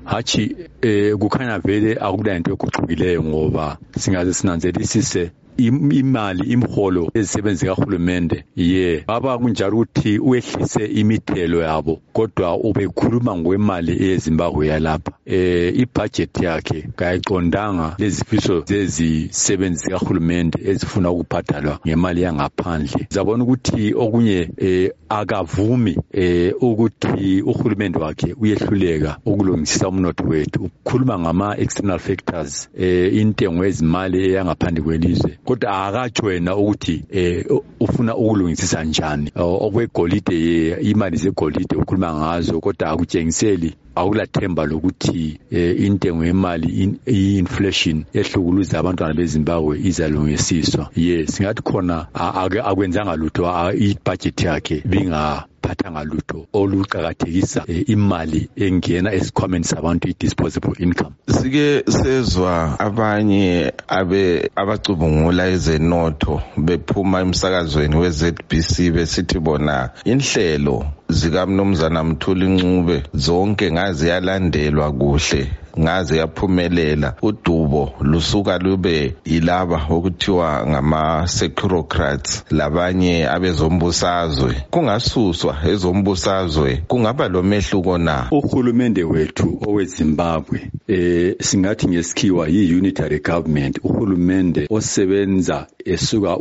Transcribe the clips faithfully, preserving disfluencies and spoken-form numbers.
hachi eh kukhanya vele akula into eguqukileyo ngoba singaze sinanzelisise imali imholo ezisebenzi kahulumende ye baba kunjalo ukuthi uyehlise imithelo yabo kodwa ubekhuluma ngokwemali ezimbabwe yalapha eh ibudget yakhe kayiqondanga lezifiso zezisebenzi kahulumende ezifuna ukubhadalwa ngemali yangaphandle zabona ukuthi okunye eh akavumi eh ukuthi uhulumende wakhe uyehluleka ukulungisisa umnotho wethu ukukhuluma ngama external factors eh intengo ezimali eyangaphandle kwelizwe kodwa akajoyina ukuthi eh ufuna ukulungisisa njani okwegolide imali zegolide ukhuluma ngazo kodwa akutshengiseli awulathemba lokuthi intengo yemali i-inflation ehlukuluza abantwana beZimbabwe izalungisiswa yes singathi khona akwenzanga lutho ibudget yakhe binga phathanga lutho oluqhakathekisa imali engena esikhwameni sabantu i-disposable income. Sike sezwa abanye abe abacubungula ezenotho bephuma emsakazweni we-Z B C besithi bona inhlelo zikaMnumzana Mthuli Ncube zonke ngaze yalandelwa kuhle ngaze yaphumelela udubo lusuka lube ilaba okuthiwa ngama securocrats labanye abezombusazwe kungasuswa ezombusazwe kungaba lo mehluko na uhulumende wethu oweZimbabwe eh singathi ngesikhiwa yi-unitary government uhulumende osebenza esuka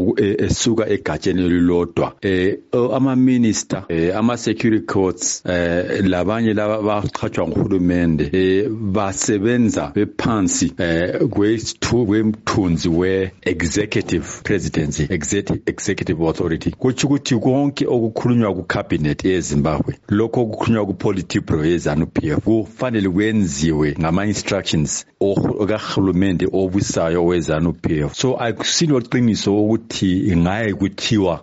esuka egatsheni elilodwa eh ama minister eh ama security courts eh labanye laba baqhathwa nguhulumende eh basebenza bephansi eh kwesithu kwemthunzi we executive presidency executive authority kuthi ukuthi konke okukhulunywa ku cabinet yeZimbabwe lokho okukhulunywa ku politburo yeZANU-P F kufanele kwenziwe ngama instructions okahulumende obusayo weZANU-P F so akusino qiniso ukuthi ingaye kuthiwa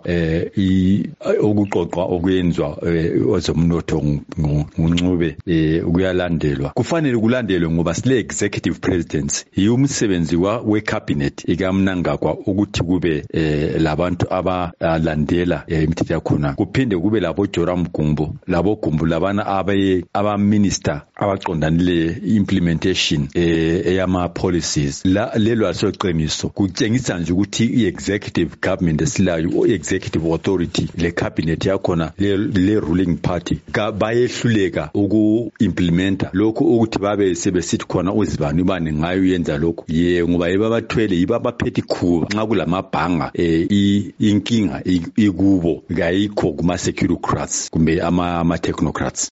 eh okuqoqwa okwenzwa ozomnotho nguNcube eh kuyalandelwa kufanele kulandelwe ngoba sile executive presidency yumsebenzi we cabinet ikamnangagwa ukuthi kube eh labantu abalandela imithetho yakhona kuphinde kube labo Joram Gumbo labo Gumbo labana abaye aba minister abaqondanile implementation eh eyama policies la lelo asoqiniso kutshengisa nje ukuthi i-executive government esilayo i-executive authority le cabinet yakhona le ruling party bayehluleka uku implementa lokho ukuthi babe sebesithi khona uzibani ubani ngayo yenza lokho ye ngoba yibabathwele yibabaphethe ikhuba nxa kulamabhanga eh inkinga ikubo kayikho kuma securocrats kumbe ama technocrats.